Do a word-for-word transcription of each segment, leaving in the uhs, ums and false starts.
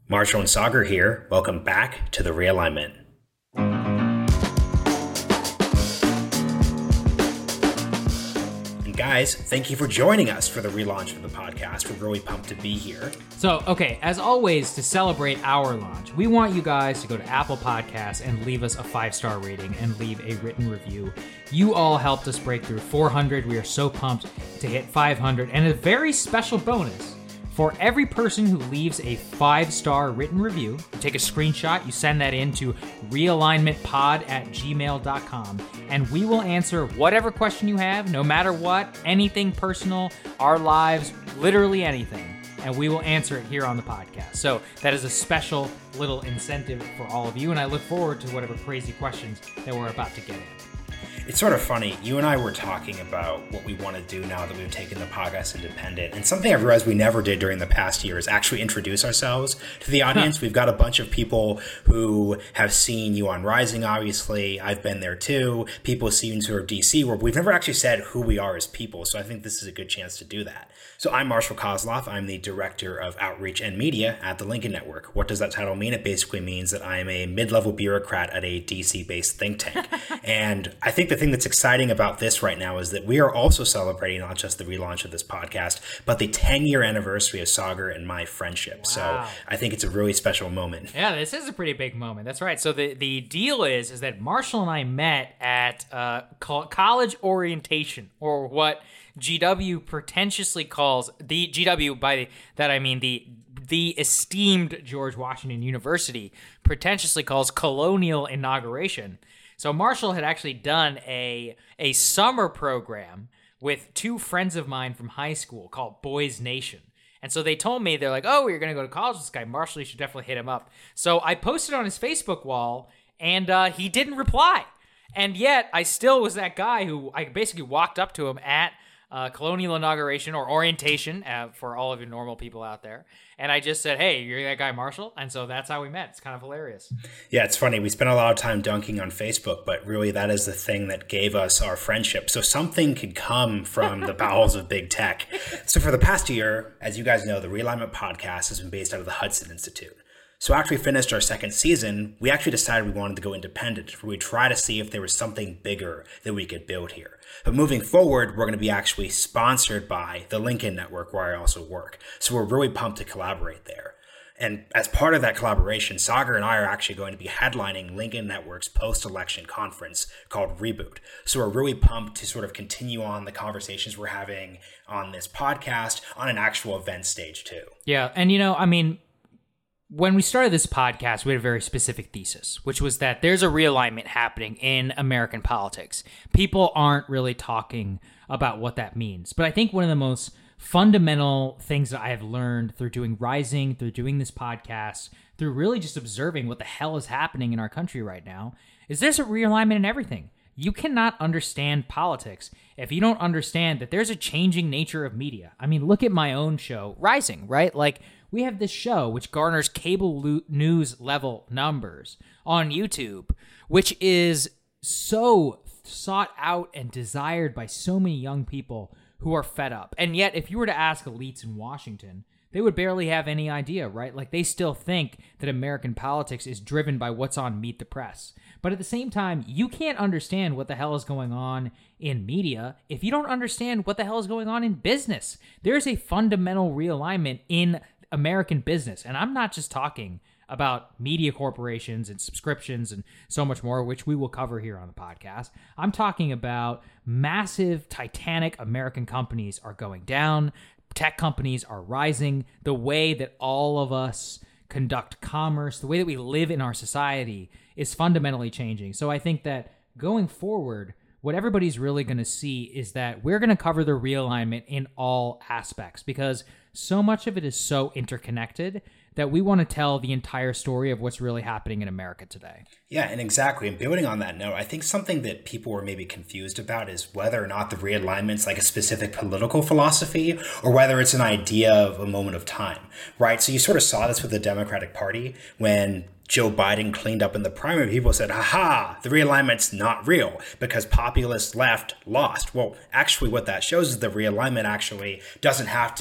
Marshall and Sagar here. Welcome back to The Realignment. And guys, thank you for joining us for the relaunch of the podcast. We're really pumped to be here. So, okay, as always, to celebrate our launch, we want you guys to go to Apple Podcasts and leave us a five-star rating and leave a written review. You all helped us break through four hundred. We are so pumped to hit five hundred. And a very special bonus. For every person who leaves a five-star written review, you take a screenshot, you send that in to realignmentpod at gmail dot com, and we will answer whatever question you have, no matter what, anything personal, our lives, literally anything, and we will answer it here on the podcast. So that is a special little incentive for all of you, and I look forward to whatever crazy questions that we're about to get in. It's sort of funny. You and I were talking about what we want to do now that we've taken the podcast independent. And something I've realized we never did during the past year is actually introduce ourselves to the audience. Huh. We've got a bunch of people who have seen you on Rising, obviously. I've been there too. People see you in sort of D C world. We've never actually said who we are as people. So I think this is a good chance to do that. So I'm Marshall Kozloff. I'm the Director of Outreach and Media at the Lincoln Network. What does that title mean? It basically means that I'm a mid-level bureaucrat at a D C-based think tank. And I think the thing that's exciting about this right now is that we are also celebrating not just the relaunch of this podcast, but the ten-year anniversary of Sagar and my friendship. Wow. So I think it's a really special moment. Yeah, this is a pretty big moment. That's right. So the, the deal is, is that Marshall and I met at uh, college orientation, or what G W pretentiously calls, the G W, by that I mean the the esteemed George Washington University pretentiously calls colonial inauguration. So Marshall had actually done a a summer program with two friends of mine from high school called Boys Nation. And so they told me, they're like, oh, you're going to go to college with this guy, Marshall, you should definitely hit him up. So I posted on his Facebook wall, and uh, he didn't reply. And yet I still was that guy who I basically walked up to him at Uh, colonial inauguration or orientation uh, for all of you normal people out there. And I just said, hey, you're that guy Marshall? And so that's how we met. It's kind of hilarious. Yeah, it's funny. We spent a lot of time dunking on Facebook, but really that is the thing that gave us our friendship. So something could come from the bowels of big tech. So for the past year, as you guys know, the Realignment podcast has been based out of the Hudson Institute. So after we finished our second season, we actually decided we wanted to go independent, where we try to see if there was something bigger that we could build here. But moving forward, we're going to be actually sponsored by the Lincoln Network, where I also work. So we're really pumped to collaborate there. And as part of that collaboration, Sagar and I are actually going to be headlining Lincoln Network's post-election conference called Reboot. So we're really pumped to sort of continue on the conversations we're having on this podcast on an actual event stage too. Yeah, and you know, I mean, when we started this podcast, we had a very specific thesis, which was that there's a realignment happening in American politics. People aren't really talking about what that means. But I think one of the most fundamental things that I have learned through doing Rising, through doing this podcast, through really just observing what the hell is happening in our country right now, is there's a realignment in everything. You cannot understand politics if you don't understand that there's a changing nature of media. I mean, look at my own show, Rising, right? Like, we have this show which garners cable lo- news level numbers on YouTube, which is so sought out and desired by so many young people who are fed up. And yet, if you were to ask elites in Washington, they would barely have any idea, right? Like, they still think that American politics is driven by what's on Meet the Press. But at the same time, you can't understand what the hell is going on in media if you don't understand what the hell is going on in business. There's a fundamental realignment in American business. And I'm not just talking about media corporations and subscriptions and so much more, which we will cover here on the podcast. I'm talking about massive, titanic American companies are going down. Tech companies are rising. The way that all of us conduct commerce, the way that we live in our society is fundamentally changing. So I think that going forward, what everybody's really going to see is that we're going to cover the realignment in all aspects, because so much of it is so interconnected that we want to tell the entire story of what's really happening in America today. Yeah, and exactly. And building on that note, I think something that people were maybe confused about is whether or not the realignment's like a specific political philosophy or whether it's an idea of a moment of time, right? So you sort of saw this with the Democratic Party when Joe Biden cleaned up in the primary. People said, aha, the realignment's not real because populist left lost. Well, actually what that shows is the realignment actually doesn't have to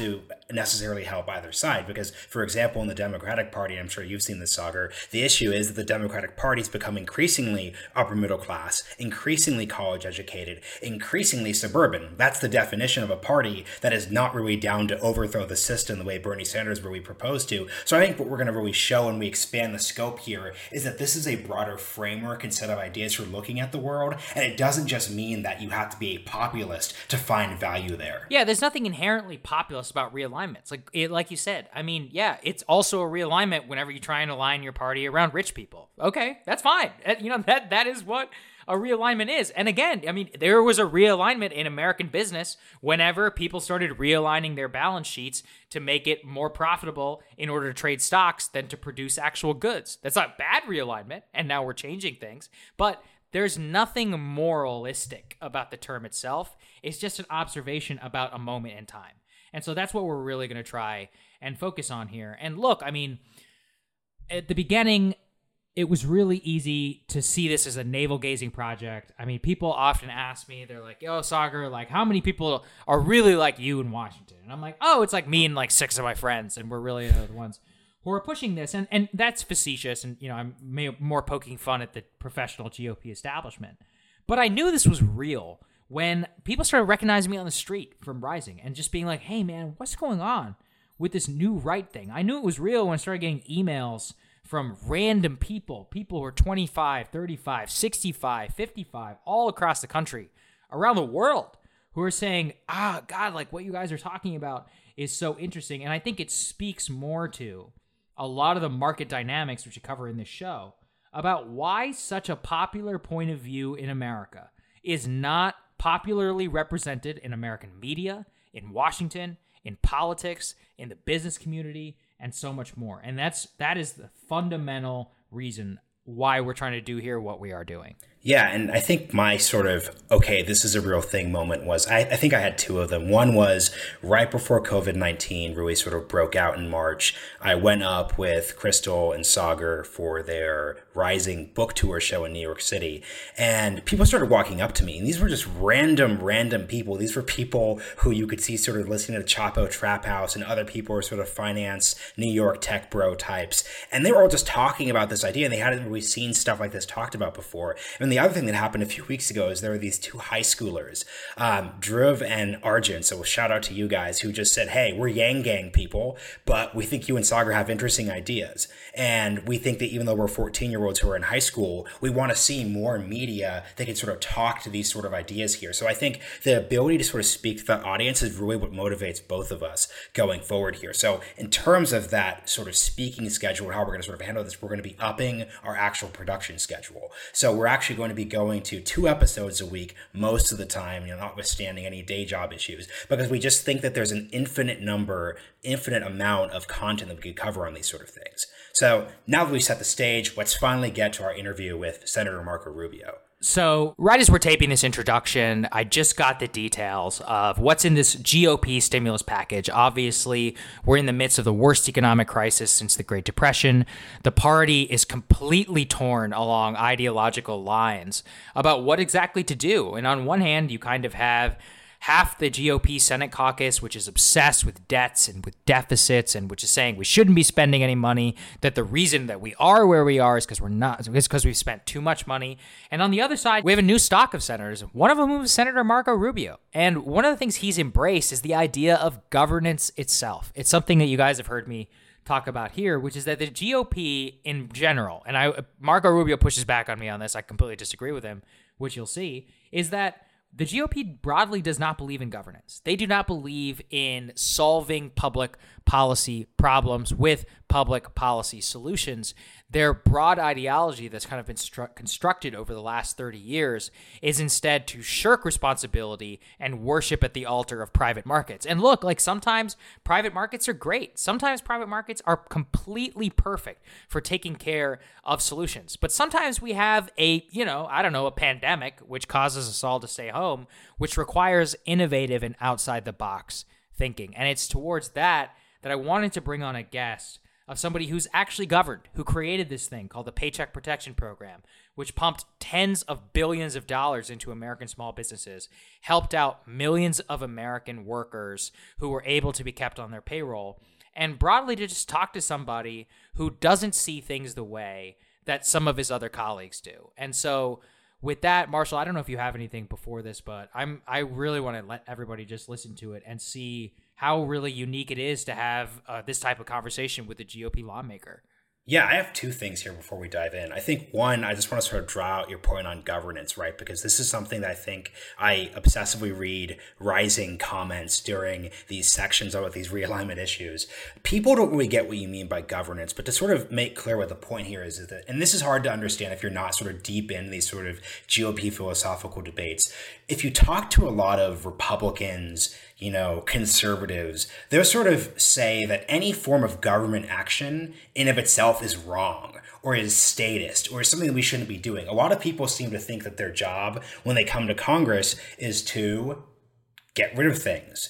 necessarily help either side. Because, for example, in the Democratic Party, I'm sure you've seen this, Saagar, the issue is that the Democratic Party has become increasingly upper middle class, increasingly college educated, increasingly suburban. That's the definition of a party that is not really down to overthrow the system the way Bernie Sanders really proposed to. So I think what we're going to really show when we expand the scope here is that this is a broader framework and set of ideas for looking at the world. And it doesn't just mean that you have to be a populist to find value there. Yeah, there's nothing inherently populist about realignments. Like it, like you said, I mean, yeah, it's also a realignment whenever you try and align your party around rich people. Okay, that's fine. You know, that that is what a realignment is. And again, I mean, there was a realignment in American business whenever people started realigning their balance sheets to make it more profitable in order to trade stocks than to produce actual goods. That's not bad realignment, and now we're changing things. But there's nothing moralistic about the term itself. It's just an observation about a moment in time. And so that's what we're really going to try and focus on here. And look, I mean, at the beginning, it was really easy to see this as a navel-gazing project. I mean, people often ask me, they're like, yo, Saagar, like, how many people are really like you in Washington? And I'm like, oh, it's like me and like six of my friends, and we're really uh, the ones who are pushing this. And and that's facetious, and, you know, I'm may, more poking fun at the professional G O P establishment. But I knew this was real when people started recognizing me on the street from Rising and just being like, hey, man, what's going on with this new right thing? I knew it was real when I started getting emails from random people, people who are twenty-five, thirty-five, sixty-five, fifty-five, all across the country, around the world, who are saying, ah, God, like what you guys are talking about is so interesting. And I think it speaks more to a lot of the market dynamics, which you cover in this show, about why such a popular point of view in America is not popularly represented in American media, in Washington, in politics, in the business community, and so much more. And that's that is the fundamental reason why we're trying to do here what we are doing. Yeah, and I think my sort of, okay, this is a real thing moment was, I, I think I had two of them. One was right before COVID nineteen really sort of broke out in March. I went up with Crystal and Saagar for their Rising book tour show in New York City, and people started walking up to me. And these were just random, random people. These were people who you could see sort of listening to Chapo Trap House, and other people were sort of finance, New York tech bro types. And they were all just talking about this idea, and they hadn't really seen stuff like this talked about before. And the other thing that happened a few weeks ago is there were these two high schoolers, um, Dhruv and Arjun. So shout out to you guys who just said, hey, we're Yang Gang people, but we think you and Saagar have interesting ideas. And we think that even though we're fourteen-year-olds who are in high school, we want to see more media that can sort of talk to these sort of ideas here. So I think the ability to sort of speak to the audience is really what motivates both of us going forward here. So in terms of that sort of speaking schedule and how we're going to sort of handle this, we're going to be upping our actual production schedule. So we're actually going to be going to two episodes a week most of the time, you know, notwithstanding any day job issues, because we just think that there's an infinite number, infinite amount of content that we could cover on these sort of things. So now that we set the stage, let's finally get to our interview with Senator Marco Rubio. So right as we're taping this introduction, I just got the details of what's in this G O P stimulus package. Obviously, we're in the midst of the worst economic crisis since the Great Depression. The party is completely torn along ideological lines about what exactly to do. And on one hand, you kind of have half the G O P Senate caucus, which is obsessed with debts and with deficits, and which is saying we shouldn't be spending any money, that the reason that we are where we are is because we're not, is because we've spent too much money. And on the other side, we have a new stock of senators. One of them is Senator Marco Rubio. And one of the things he's embraced is the idea of governance itself. It's something that you guys have heard me talk about here, which is that the G O P in general, and I Marco Rubio pushes back on me on this, I completely disagree with him, which you'll see, is that the G O P broadly does not believe in governance. They do not believe in solving public policy problems with public policy solutions. Their broad ideology that's kind of been stru- constructed over the last thirty years is instead to shirk responsibility and worship at the altar of private markets. And look, like sometimes private markets are great. Sometimes private markets are completely perfect for taking care of solutions. But sometimes we have a, you know, I don't know, a pandemic, which causes us all to stay home, which requires innovative and outside the box thinking. And it's towards that that I wanted to bring on a guest of somebody who's actually governed, who created this thing called the Paycheck Protection Program, which pumped tens of billions of dollars into American small businesses, helped out millions of American workers who were able to be kept on their payroll, and broadly to just talk to somebody who doesn't see things the way that some of his other colleagues do. And so with that, Marshall, I don't know if you have anything before this, but I'm I really want to let everybody just listen to it and see how really unique it is to have uh, this type of conversation with a G O P lawmaker. Yeah, I have two things here before we dive in. I think one, I just want to sort of draw out your point on governance, right? Because this is something that I think I obsessively read rising comments during these sections about these realignment issues. People don't really get what you mean by governance, but to sort of make clear what the point here is, is that, and this is hard to understand if you're not sort of deep in these sort of G O P philosophical debates. If you talk to a lot of Republicans, you know, conservatives, they'll sort of say that any form of government action in of itself is wrong or is statist or is something that we shouldn't be doing. A lot of people seem to think that their job when they come to Congress is to get rid of things,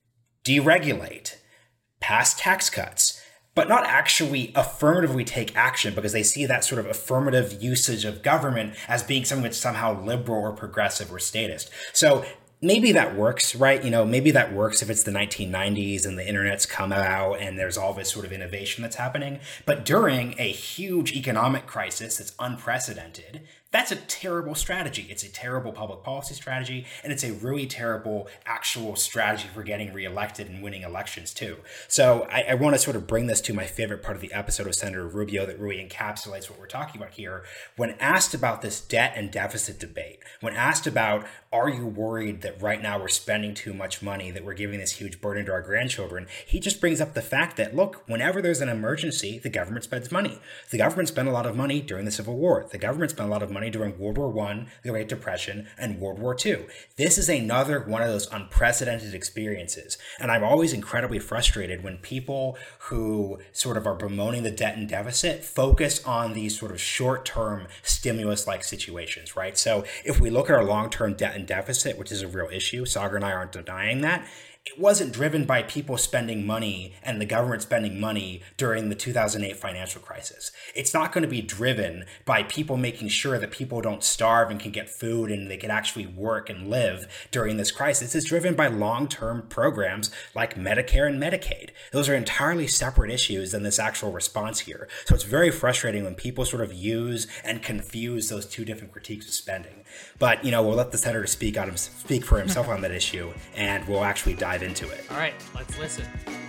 deregulate, pass tax cuts, but not actually affirmatively take action because they see that sort of affirmative usage of government as being something that's somehow liberal or progressive or statist. So maybe that works, right? You know, maybe that works if it's the nineteen nineties and the internet's come out and there's all this sort of innovation that's happening. But during a huge economic crisis that's unprecedented, that's a terrible strategy. It's a terrible public policy strategy, and it's a really terrible actual strategy for getting reelected and winning elections too. So I, I want to sort of bring this to my favorite part of the episode of Senator Rubio that really encapsulates what we're talking about here. When asked about this debt and deficit debate, when asked about, are you worried that right now we're spending too much money, that we're giving this huge burden to our grandchildren, he just brings up the fact that, look, whenever there's an emergency, the government spends money. The government spent a lot of money during the Civil War. The government spent a lot of money during World War One, the Great Depression, and World War Two. This is another one of those unprecedented experiences. And I'm always incredibly frustrated when people who sort of are bemoaning the debt and deficit focus on these sort of short-term stimulus-like situations, right? So if we look at our long-term debt and deficit, which is a real issue, Sagar and I aren't denying that, it wasn't driven by people spending money and the government spending money during the two thousand eight financial crisis. It's not going to be driven by people making sure that people don't starve and can get food and they can actually work and live during this crisis. It's driven by long-term programs like Medicare and Medicaid. Those are entirely separate issues than this actual response here. So it's very frustrating when people sort of use and confuse those two different critiques of spending. But, you know, we'll let the senator speak on him, speak for himself on that issue, and we'll actually dive into it. All right, let's listen.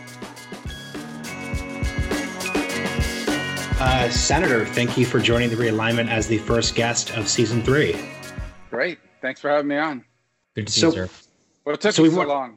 Uh, Senator, thank you for joining the realignment as the first guest of season three. Great. Thanks for having me on. Good to see so, you, sir. Well, it took so me we so want- long.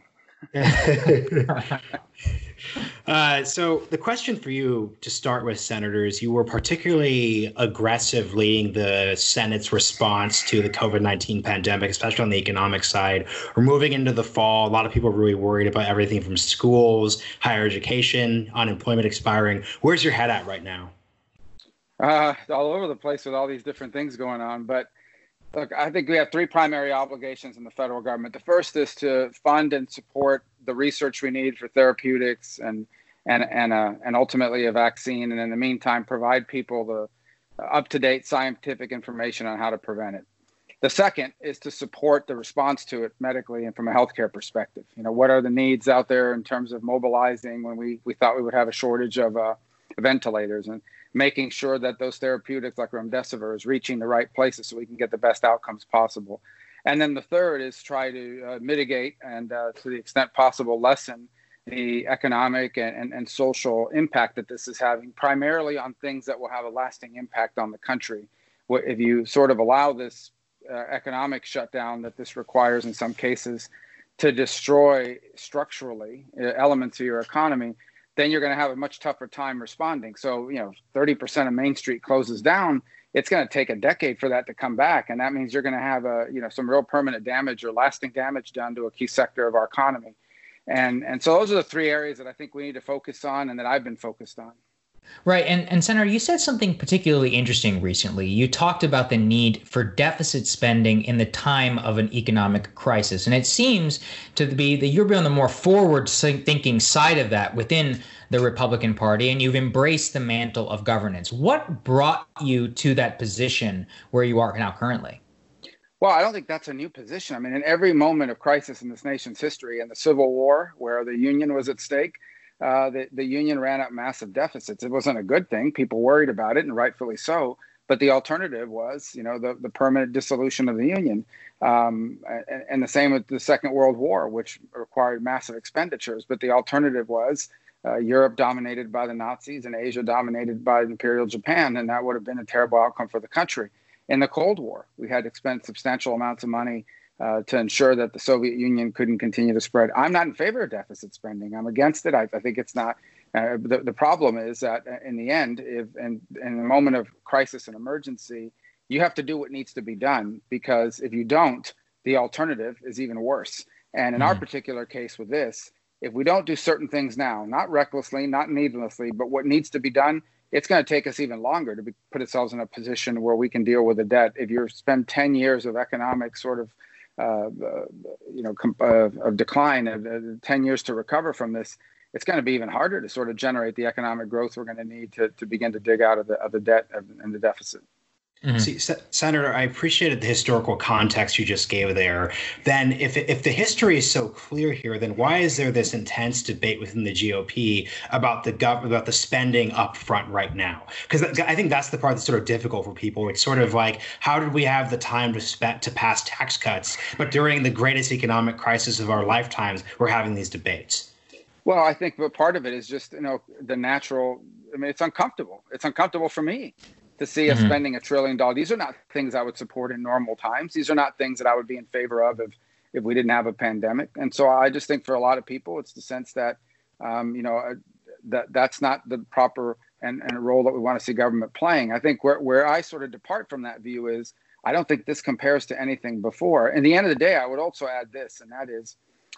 uh, so the question for you to start with, senators, you were particularly aggressive leading the Senate's response to the COVID nineteen pandemic, especially on the economic side. We're moving into the fall. A lot of people are really worried about everything from schools, higher education, unemployment expiring. Where's your head at right now? Uh, all over the place with all these different things going on. But look, I think we have three primary obligations in the federal government. The first is to fund and support the research we need for therapeutics and and and uh, and ultimately a vaccine. And in the meantime, provide people the up-to-date scientific information on how to prevent it. The second is to support the response to it medically and from a healthcare perspective. You know, what are the needs out there in terms of mobilizing when we, we thought we would have a shortage of uh, ventilators, and making sure that those therapeutics like remdesivir is reaching the right places so we can get the best outcomes possible. And then the third is try to uh, mitigate and uh, to the extent possible lessen the economic and, and, and social impact that this is having, primarily on things that will have a lasting impact on the country. If you sort of allow this uh, economic shutdown that this requires in some cases to destroy structurally uh, elements of your economy, then you're going to have a much tougher time responding. So, you know, thirty percent of Main Street closes down, it's going to take a decade for that to come back. And that means you're going to have a, you know, some real permanent damage or lasting damage done to a key sector of our economy. And, and so those are the three areas that I think we need to focus on and that I've been focused on. Right. And, and Senator, you said something particularly interesting recently. You talked about the need for deficit spending in the time of an economic crisis. And it seems to be that you're on the more forward thinking side of that within the Republican Party, and you've embraced the mantle of governance. What brought you to that position where you are now currently? Well, I don't think that's a new position. I mean, in every moment of crisis in this nation's history, in the Civil War, where the Union was at stake, Uh, the, the union ran up massive deficits. It wasn't a good thing. People worried about it, and rightfully so. But the alternative was, you know, the, the permanent dissolution of the union. Um, and, and the same with the Second World War, which required massive expenditures. But the alternative was uh, Europe dominated by the Nazis and Asia dominated by Imperial Japan. And that would have been a terrible outcome for the country. In the Cold War, we had to spend substantial amounts of money Uh, to ensure that the Soviet Union couldn't continue to spread. I'm not in favor of deficit spending. I'm against it. I, I think it's not. Uh, the, the problem is that in the end, if in, in a moment of crisis and emergency, you have to do what needs to be done, because if you don't, the alternative is even worse. And in mm-hmm. our particular case with this, if we don't do certain things now, not recklessly, not needlessly, but what needs to be done, it's going to take us even longer to be, put ourselves in a position where we can deal with the debt. If you spend ten years of economic sort of Uh, uh, you know, comp- uh, of decline, of uh, ten years to recover from this, it's going to be even harder to sort of generate the economic growth we're going to need to, to begin to dig out of the of the debt and the deficit. Mm-hmm. See, S- Senator, I appreciated the historical context you just gave there. Then if if the history is so clear here, then why is there this intense debate within the G O P about the gov- about the spending up front right now? Because I think that's the part that's sort of difficult for people. It's sort of like, how did we have the time to spend to pass tax cuts, but during the greatest economic crisis of our lifetimes, we're having these debates? Well, I think but part of it is just, you know, the natural. I mean, it's uncomfortable. It's uncomfortable for me to see us mm-hmm. spending a trillion dollars. These are not things I would support in normal times. These are not things that I would be in favor of if, if we didn't have a pandemic. And so I just think for a lot of people, it's the sense that, um, you know, uh, that that's not the proper and, and role that we want to see government playing. I think where, where I sort of depart from that view is, I don't think this compares to anything before. In the end of the day, I would also add this, and that is,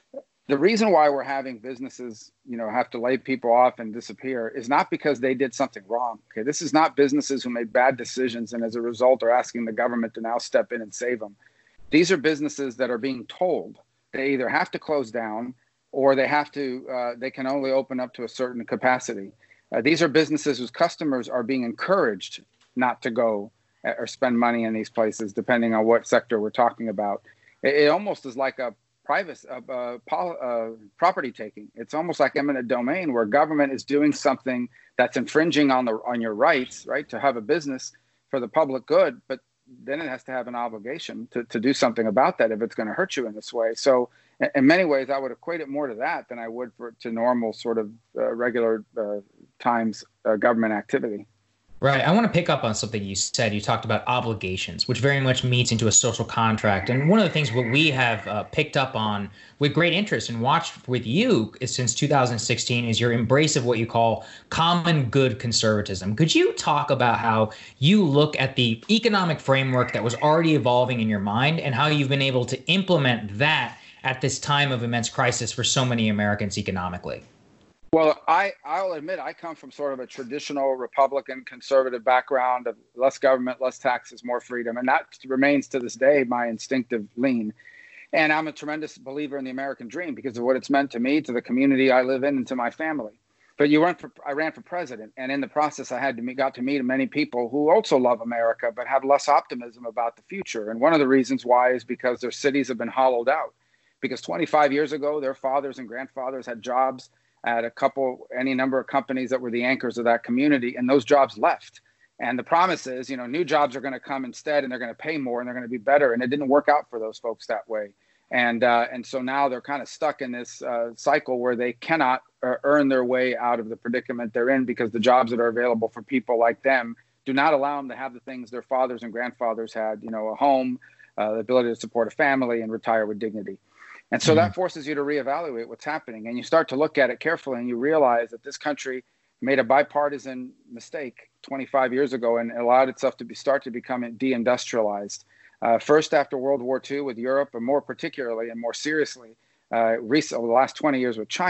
the reason why we're having businesses, you know, have to lay people off and disappear is not because they did something wrong. Okay, this is not businesses who made bad decisions and as a result are asking the government to now step in and save them. These are businesses that are being told they either have to close down or they have to. Uh, they can only open up to a certain capacity. Uh, these are businesses whose customers are being encouraged not to go or spend money in these places, depending on what sector we're talking about. It, it almost is like a private uh, uh, pol- uh, property taking. It's almost like eminent domain, where government is doing something that's infringing on the on your rights, right, to have a business for the public good, but then it has to have an obligation to, to do something about that if it's going to hurt you in this way. So in, in many ways, I would equate it more to that than I would for, to normal sort of uh, regular uh, times uh, government activity. Right. I want to pick up on something you said. You talked about obligations, which very much meets into a social contract. And one of the things what we have uh, picked up on with great interest and watched with you is, since two thousand sixteen, is your embrace of what you call common good conservatism. Could you talk about how you look at the economic framework that was already evolving in your mind and how you've been able to implement that at this time of immense crisis for so many Americans economically? Well, I, I'll admit I come from sort of a traditional Republican conservative background of less government, less taxes, more freedom. And that remains to this day my instinctive lean. And I'm a tremendous believer in the American dream because of what it's meant to me, to the community I live in, and to my family. But you run for, I ran for president. And in the process, I had to meet, got to meet many people who also love America, but have less optimism about the future. And one of the reasons why is because their cities have been hollowed out. Because twenty-five years ago, their fathers and grandfathers had jobs at a couple, any number of companies that were the anchors of that community, and those jobs left. And the promise is, you know, new jobs are going to come instead, and they're going to pay more, and they're going to be better. And it didn't work out for those folks that way. And uh, and so now they're kind of stuck in this uh, cycle where they cannot uh, earn their way out of the predicament they're in, because the jobs that are available for people like them do not allow them to have the things their fathers and grandfathers had, you know, a home, uh, the ability to support a family, and retire with dignity. And so mm-hmm. that forces you to reevaluate what's happening. And you start to look at it carefully, and you realize that this country made a bipartisan mistake twenty-five years ago and allowed itself to be, start to become deindustrialized. Uh, first after World War Two with Europe, and more particularly and more seriously, uh, recently, the last twenty years with China,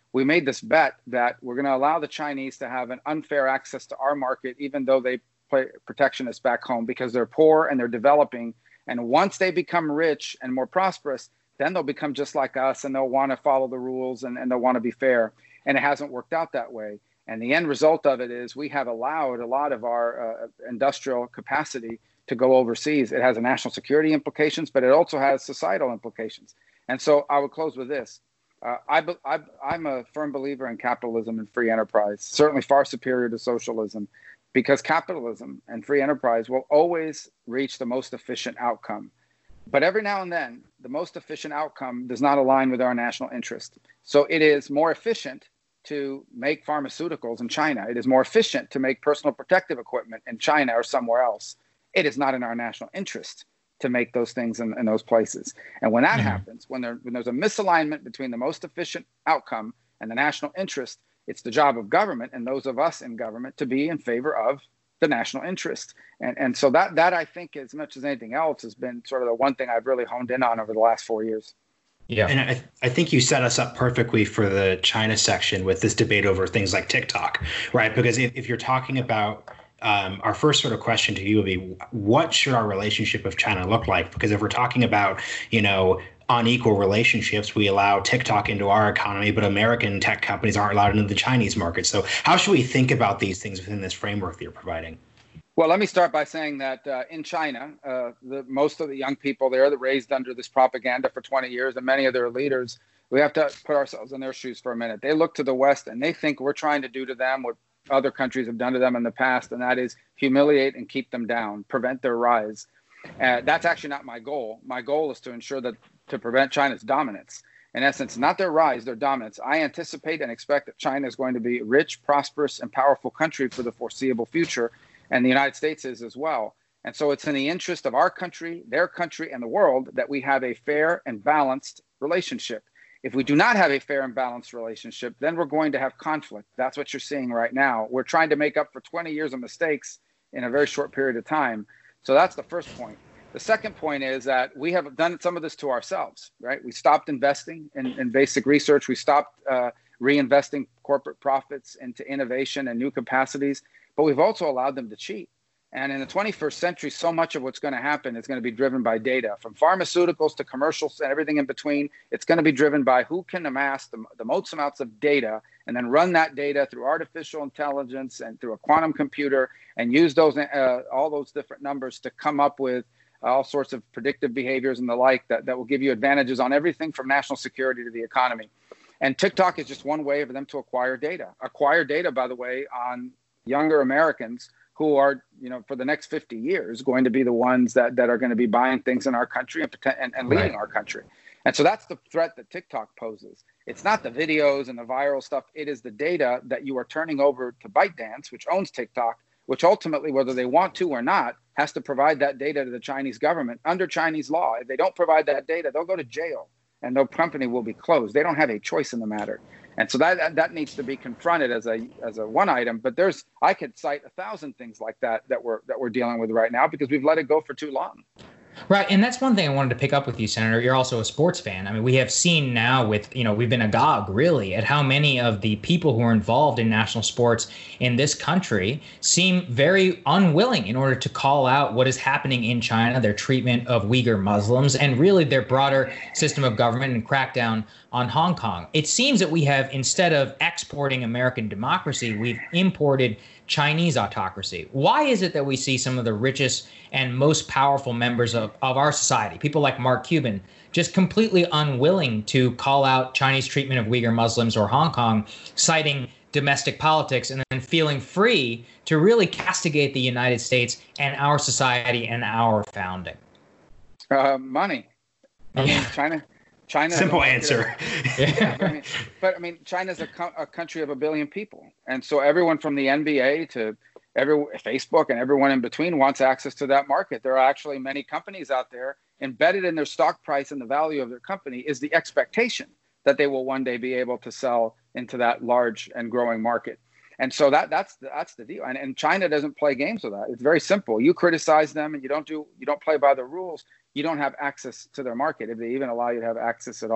we made this bet that we're going to allow the Chinese to have an unfair access to our market, even though they play protectionists back home, because they're poor and they're developing. And once they become rich and more prosperous, then they'll become just like us, and they'll want to follow the rules, and, and they'll want to be fair. And it hasn't worked out that way. And the end result of it is we have allowed a lot of our uh, industrial capacity to go overseas. It has a national security implications, but it also has societal implications. And so I would close with this. Uh, I, I, I'm a firm believer in capitalism and free enterprise, certainly far superior to socialism, because capitalism and free enterprise will always reach the most efficient outcome. But every now and then, the most efficient outcome does not align with our national interest. So it is more efficient to make pharmaceuticals in China. It is more efficient to make personal protective equipment in China or somewhere else. It is not in our national interest to make those things in, in those places. And when that mm-hmm. happens, when, there, when there's a misalignment between the most efficient outcome and the national interest, it's the job of government and those of us in government to be in favor of the national interest. And, and so that, that I think, as much as anything else, has been sort of the one thing I've really honed in on over the last four years. Yeah. And I, I think you set us up perfectly for the China section with this debate over things like TikTok, right? Because if, if you're talking about Um, our first sort of question to you would be, what should our relationship with China look like? Because if we're talking about, you know, unequal relationships, we allow TikTok into our economy, but American tech companies aren't allowed into the Chinese market. So how should we think about these things within this framework that you're providing? Well, let me start by saying that uh, in China, uh, the, most of the young people there that raised under this propaganda for twenty years, and many of their leaders, we have to put ourselves in their shoes for a minute. They look to the West and they think we're trying to do to them what other countries have done to them in the past, and that is humiliate and keep them down, prevent their rise. Uh, that's actually not my goal. My goal is to ensure that to prevent China's dominance. In essence, not their rise, their dominance. I anticipate and expect that China is going to be a rich, prosperous, and powerful country for the foreseeable future, and the United States is as well. And so it's in the interest of our country, their country, and the world that we have a fair and balanced relationship. If we do not have a fair and balanced relationship, then we're going to have conflict. That's what you're seeing right now. We're trying to make up for twenty years of mistakes in a very short period of time. So that's the first point. The second point is that we have done some of this to ourselves, right? We stopped investing in, in basic research. We stopped uh, reinvesting corporate profits into innovation and new capacities, but we've also allowed them to cheat. And in the twenty-first century, so much of what's going to happen is going to be driven by data, from pharmaceuticals to commercials and everything in between. It's going to be driven by who can amass the, the most amounts of data and then run that data through artificial intelligence and through a quantum computer and use those uh, all those different numbers to come up with all sorts of predictive behaviors and the like that, that will give you advantages on everything from national security to the economy. And TikTok is just one way for them to acquire data. Acquire data, by the way, on younger Americans who are, you know, for the next fifty years going to be the ones that, that are going to be buying things in our country and, and, and leading right. our country. And so that's the threat that TikTok poses. It's not the videos and the viral stuff. It is the data that you are turning over to ByteDance, which owns TikTok, which ultimately, whether they want to or not, has to provide that data to the Chinese government under Chinese law. If they don't provide that data, they'll go to jail and their company will be closed. They don't have a choice in the matter. And so that that needs to be confronted as a as a one item. But there's I could cite a thousand things like that that we're that we're dealing with right now because we've let it go for too long. Right. And that's one thing I wanted to pick up with you, Senator. You're also a sports fan. I mean, we have seen now with, you know, we've been agog really at how many of the people who are involved in national sports in this country seem very unwilling in order to call out what is happening in China, their treatment of Uyghur Muslims, and really their broader system of government and crackdown on Hong Kong. It seems that we have, instead of exporting American democracy, we've imported Chinese autocracy. Why is it that we see some of the richest and most powerful members of, of our society, people like Mark Cuban, just completely unwilling to call out Chinese treatment of Uyghur Muslims or Hong Kong, citing domestic politics, and then feeling free to really castigate the United States and our society and our founding? Uh, money. I mean, China... China Simple answer. yeah, I mean, but I mean, China's a, co- a country of a billion people, and so everyone from the N B A to every Facebook and everyone in between wants access to that market. There are actually many companies out there embedded in their stock price and the value of their company is the expectation that they will one day be able to sell into that large and growing market. And so that that's the, that's the deal. And, and China doesn't play games with that. It's very simple. You criticize them and you don't do you don't play by the rules. You don't have access to their market if they even allow you to have access at all.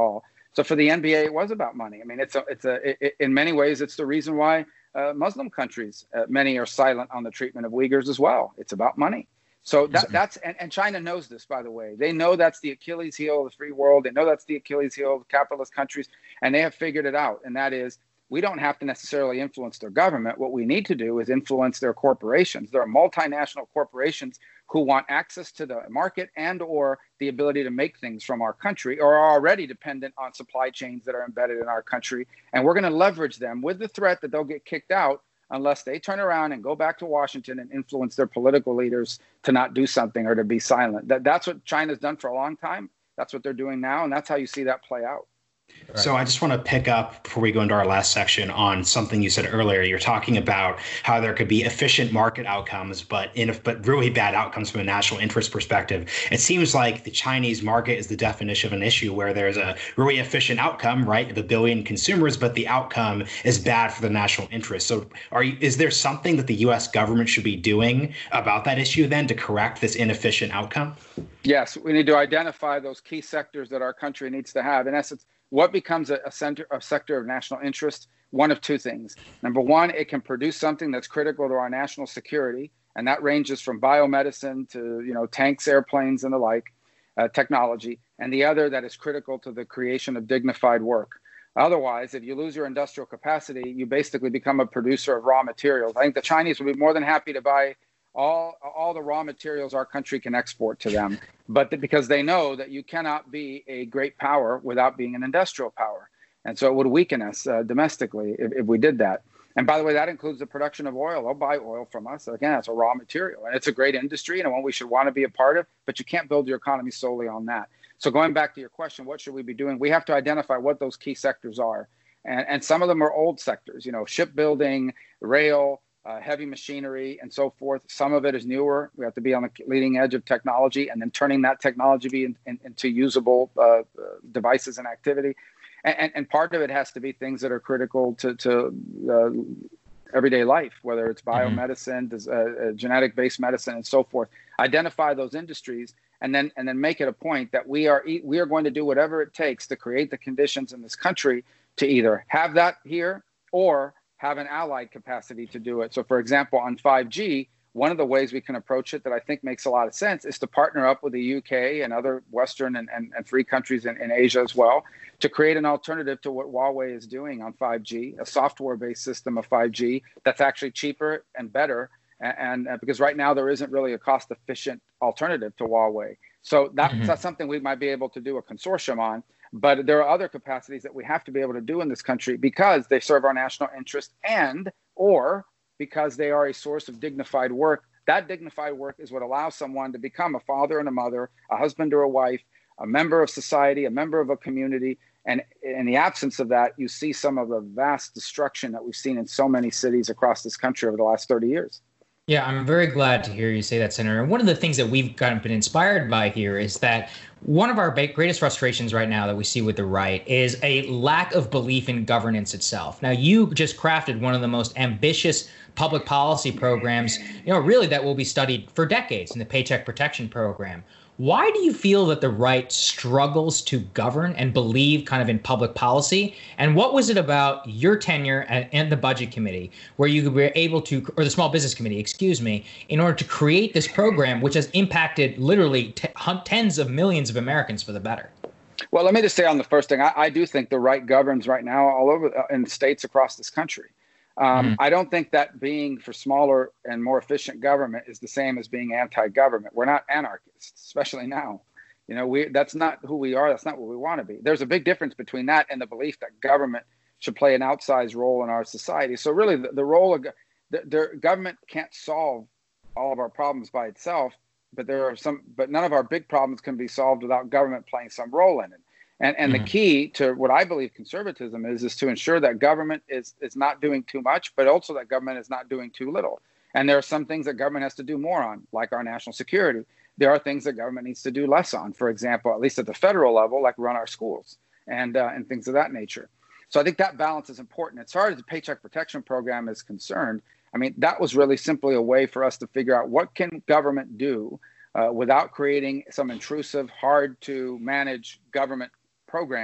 So for the N B A, it was about money. I mean, it's a, it's a, it, in many ways, it's the reason why uh, Muslim countries, uh, many are silent on the treatment of Uyghurs as well. It's about money. So that, that's, and, and China knows this, by the way. They know that's the Achilles heel of the free world. They know that's the Achilles heel of capitalist countries, and they have figured it out. And that is, we don't have to necessarily influence their government. What we need to do is influence their corporations. There are multinational corporations who want access to the market and or the ability to make things from our country, or are already dependent on supply chains that are embedded in our country. And we're going to leverage them with the threat that they'll get kicked out unless they turn around and go back to Washington and influence their political leaders to not do something or to be silent. That, that's what China's done for a long time. That's what they're doing now. And that's how you see that play out. Right. So I just want to pick up before we go into our last section on something you said earlier. You're talking about how there could be efficient market outcomes, but in but really bad outcomes from a national interest perspective. It seems like the Chinese market is the definition of an issue where there's a really efficient outcome, right, of a billion consumers, but the outcome is bad for the national interest. So are you, is there something that the U S government should be doing about that issue then to correct this inefficient outcome? Yes, we need to identify those key sectors that our country needs to have. In essence, what becomes a, a center, a sector of national interest? One of two things. Number one, it can produce something that's critical to our national security, and that ranges from biomedicine to, you know, tanks, airplanes, and the like, uh, technology. And the other that is critical to the creation of dignified work. Otherwise, if you lose your industrial capacity, you basically become a producer of raw materials. I think the Chinese would be more than happy to buy all all the raw materials our country can export to them, but th- because they know that you cannot be a great power without being an industrial power. And so it would weaken us uh, domestically if, if we did that. And by the way, that includes the production of oil. They'll buy oil from us. Again, it's a raw material, and it's a great industry and one we should want to be a part of, but you can't build your economy solely on that. So going back to your question, what should we be doing? We have to identify what those key sectors are. And, and some of them are old sectors, you know, shipbuilding, rail, Uh, heavy machinery, and so forth. Some of it is newer. We have to be on the leading edge of technology, and then turning that technology in, in, into usable uh, uh, devices and activity. And, and, and part of it has to be things that are critical to, to uh, everyday life, whether it's biomedicine, mm-hmm. uh, uh, genetic-based medicine, and so forth. Identify those industries, and then and then make it a point that we are we are going to do whatever it takes to create the conditions in this country to either have that here or have an allied capacity to do it. So for example, on five G, one of the ways we can approach it that I think makes a lot of sense is to partner up with the U K and other Western and, and, and free countries in, in Asia as well to create an alternative to what Huawei is doing on five G, a software-based system of five G that's actually cheaper and better. And, and uh, because right now there isn't really a cost-efficient alternative to Huawei. So that, mm-hmm. that's something we might be able to do a consortium on. But there are other capacities that we have to be able to do in this country because they serve our national interest and or because they are a source of dignified work. That dignified work is what allows someone to become a father and a mother, a husband or a wife, a member of society, a member of a community. And in the absence of that, you see some of the vast destruction that we've seen in so many cities across this country over the last thirty years. Yeah, I'm very glad to hear you say that, Senator. And one of the things that we've kind of been inspired by here is that one of our greatest frustrations right now that we see with the right is a lack of belief in governance itself. Now, you just crafted one of the most ambitious public policy programs, you know, really that will be studied for decades in the Paycheck Protection Program. Why do you feel that the right struggles to govern and believe kind of in public policy? And what was it about your tenure and, and the Budget Committee where you were able to, or the Small Business Committee, excuse me, in order to create this program, which has impacted literally t- tens of millions of Americans for the better? Well, let me just say on the first thing, I, I do think the right governs right now all over uh, in states across this country. Um, mm-hmm. I don't think that being for smaller and more efficient government is the same as being anti-government. We're not anarchists, especially now. You know, we that's not who we are. That's not what we want to be. There's a big difference between that and the belief that government should play an outsized role in our society. So really, the, the role of the, the government can't solve all of our problems by itself, but there are some. But none of our big problems can be solved without government playing some role in it. And and mm-hmm. the key to what I believe conservatism is, is to ensure that government is, is not doing too much, but also that government is not doing too little. And there are some things that government has to do more on, like our national security. There are things that government needs to do less on, for example, at least at the federal level, like run our schools and uh, and things of that nature. So I think that balance is important. As far as the Paycheck Protection Program is concerned, I mean, that was really simply a way for us to figure out what can government do uh, without creating some intrusive, hard to manage government program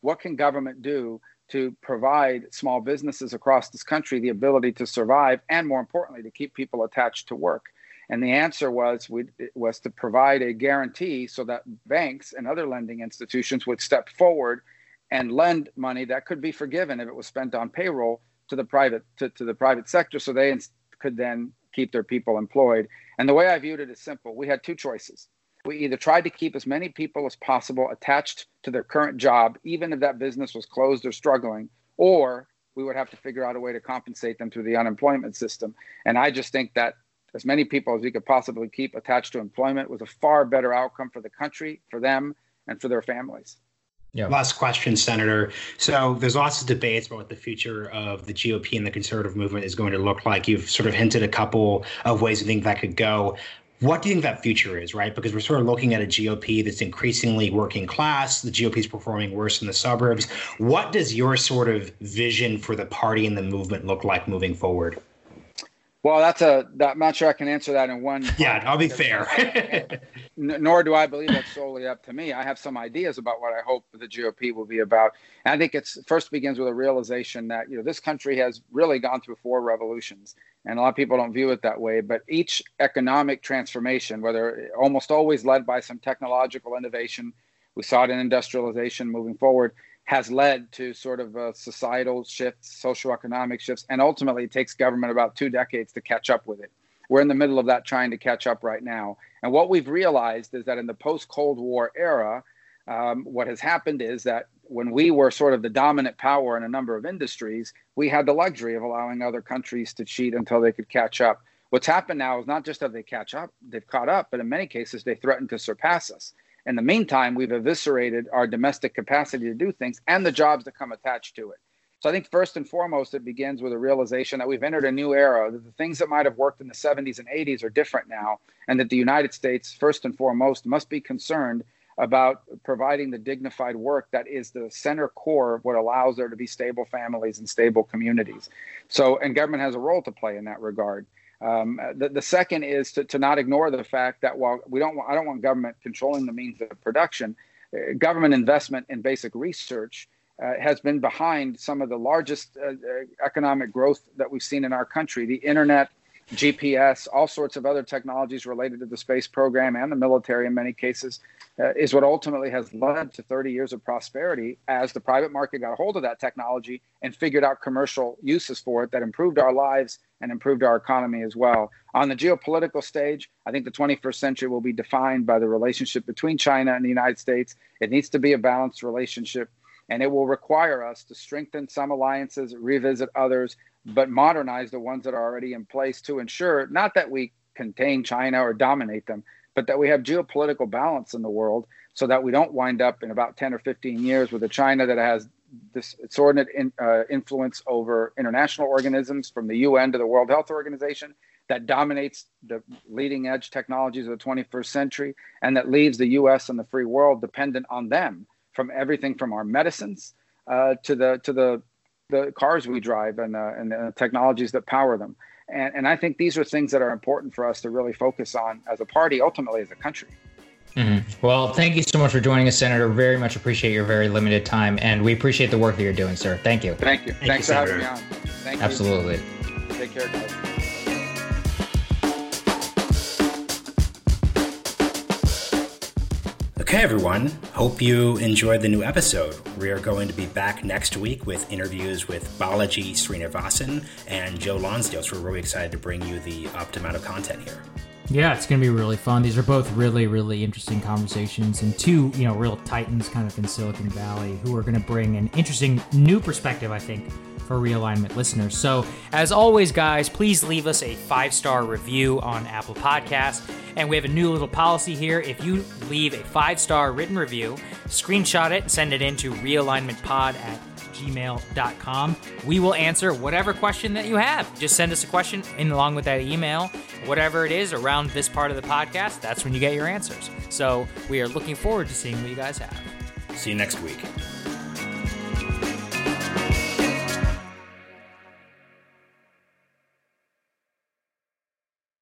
what can government do to provide small businesses across this country the ability to survive and, more importantly, to keep people attached to work? And the answer was we, was to provide a guarantee so that banks and other lending institutions would step forward and lend money that could be forgiven if it was spent on payroll to the private to, to the private sector, so they could then keep their people employed. And the way I viewed it is simple. We had two choices. We either tried to keep as many people as possible attached to their current job, even if that business was closed or struggling, or we would have to figure out a way to compensate them through the unemployment system. And I just think that as many people as we could possibly keep attached to employment was a far better outcome for the country, for them, and for their families. Yeah. Last question, Senator. So there's lots of debates about what the future of the G O P and the conservative movement is going to look like. You've sort of hinted a couple of ways you think that could go. What do you think that future is, right? Because we're sort of looking at a G O P that's increasingly working class. The G O P is performing worse in the suburbs. What does your sort of vision for the party and the movement look like moving forward? Well, that's a, that, I'm not sure I can answer that in one. Yeah, I'll be fair. Nor do I believe that's solely up to me. I have some ideas about what I hope the G O P will be about. And I think it's first begins with a realization that, you know, this country has really gone through four revolutions. And a lot of people don't view it that way. But each economic transformation, whether almost always led by some technological innovation, we saw it in industrialization moving forward, has led to sort of uh, societal shifts, socioeconomic shifts, and ultimately it takes government about two decades to catch up with it. We're in the middle of that trying to catch up right now. And what we've realized is that in the post-Cold War era, um, what has happened is that when we were sort of the dominant power in a number of industries, we had the luxury of allowing other countries to cheat until they could catch up. What's happened now is not just that they catch up, they've caught up, but in many cases they threaten to surpass us. In the meantime, we've eviscerated our domestic capacity to do things and the jobs that come attached to it. So I think first and foremost, it begins with a realization that we've entered a new era, that the things that might have worked in the seventies and eighties are different now, and that the United States, first and foremost, must be concerned about providing the dignified work that is the center core of what allows there to be stable families and stable communities. So, and government has a role to play in that regard. Um, the, the second is to, to not ignore the fact that while we don't want, I don't want government controlling the means of production, uh, government investment in basic research uh, has been behind some of the largest uh, economic growth that we've seen in our country. The internet, G P S, all sorts of other technologies related to the space program and the military in many cases, uh, is what ultimately has led to thirty years of prosperity as the private market got a hold of that technology and figured out commercial uses for it that improved our lives and improved our economy as well. On the geopolitical stage, I think the twenty-first century will be defined by the relationship between China and the United States. It needs to be a balanced relationship, and it will require us to strengthen some alliances, revisit others, but modernize the ones that are already in place to ensure not that we contain China or dominate them, but that we have geopolitical balance in the world so that we don't wind up in about ten or fifteen years with a China that has this extraordinary in, uh, influence over international organisms from the U N to the World Health Organization that dominates the leading edge technologies of the twenty-first century and that leaves the U S and the free world dependent on them from everything from our medicines uh, to the to the the cars we drive and, uh, and the technologies that power them. And, and I think these are things that are important for us to really focus on as a party, ultimately as a country. Mm-hmm. Well, thank you so much for joining us, Senator. Very much appreciate your very limited time, and we appreciate the work that you're doing, sir. Thank you. Thank you. Thank Thanks you, for Senator. having me on. Thank Absolutely. you. Take care, guys. Okay, everyone. Hope you enjoyed the new episode. We are going to be back next week with interviews with Balaji Srinivasan and Joe Lonsdale. So we're really excited to bring you the up amount of content here. Yeah, it's going to be really fun. These are both really, really interesting conversations and two, you know, real titans kind of in Silicon Valley who are going to bring an interesting new perspective, I think, for Realignment listeners. So, as always, guys, please leave us a five-star review on Apple Podcasts. And we have a new little policy here. If you leave a five-star written review, screenshot it and send it in to realignmentpod at gmail dot com. We will answer whatever question that you have. Just send us a question in along with that email. Whatever it is around this part of the podcast, that's when you get your answers. So we are looking forward to seeing what you guys have. See you next week.